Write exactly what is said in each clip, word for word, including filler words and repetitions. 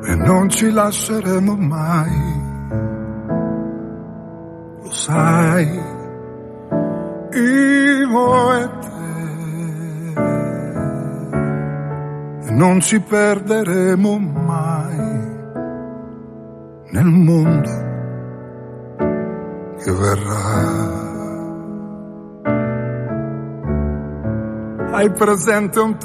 e non ci lasceremo mai. Lo sai, io e te, e non ci perderemo mai nel mondo che verrà. Hai presente un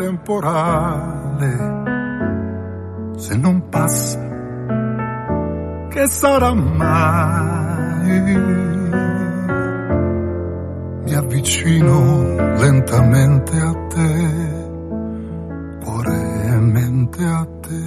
temporale? Se non passa, che sarà mai? Mi avvicino lentamente a te, cuore e mente a te.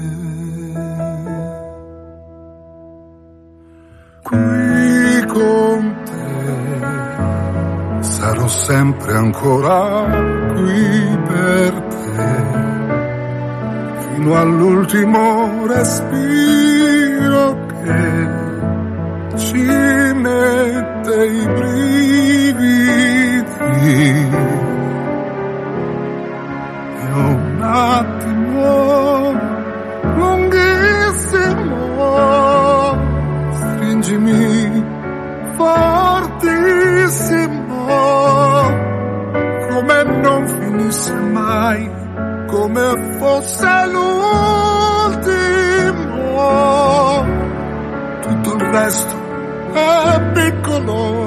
Qui con te sarò sempre ancora qui per te, fino all'ultimo respiro che ci mette i brividi. E un attimo lunghissimo, stringimi fortissimo, come non finisse mai, come fosse l'ultimo. Tutto il resto è piccolo,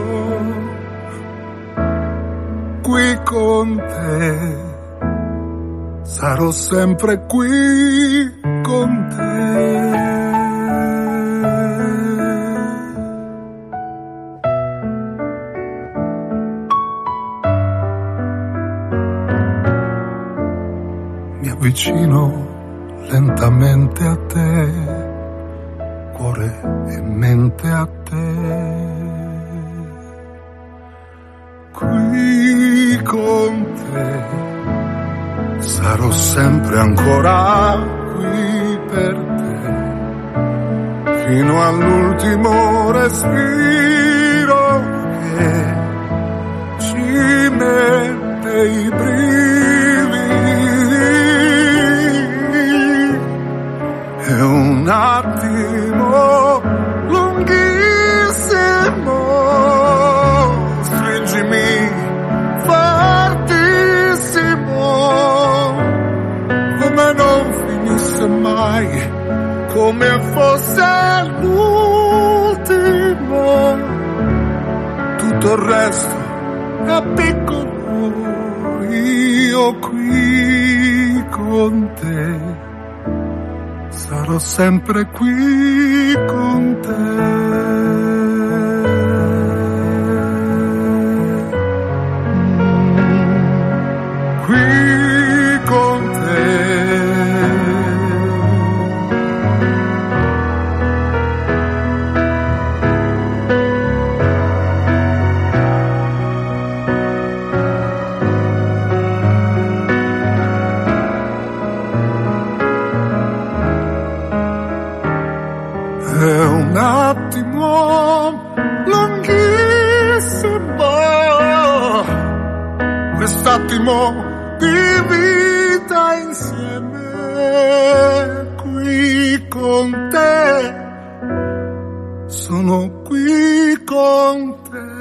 qui con te sarò sempre qui con te. Mi avvicino lentamente a te, cuore e mente a te. Qui con te sarò sempre ancora qui per te, fino all'ultimo respiro che ci mette i brividi. E un attimo lunghissimo, stringimi fortissimo, come non finisse mai, come fosse l'ultimo. Tutto il resto è piccolo, io qui con te sarò sempre qui con te. Qui con te. È un attimo lunghissimo, quest'attimo di vita insieme, qui con te, sono qui con te.